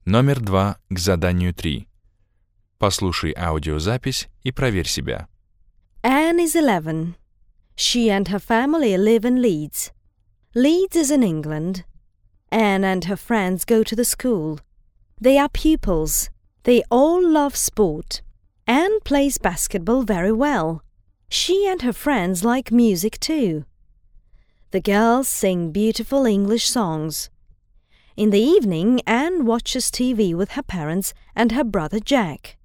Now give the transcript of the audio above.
Номер 2 к заданию 3. Послушай аудиозапись и проверь себя. Anne is 11. She and her family live in Leeds. Leeds is in England. Anne and her friends go to the school. They are pupils. They all love sport. Anne plays basketball very well. She and her friends like music too. The girls sing beautiful English songs. In the evening, Anne watches TV with her parents and her brother Jack.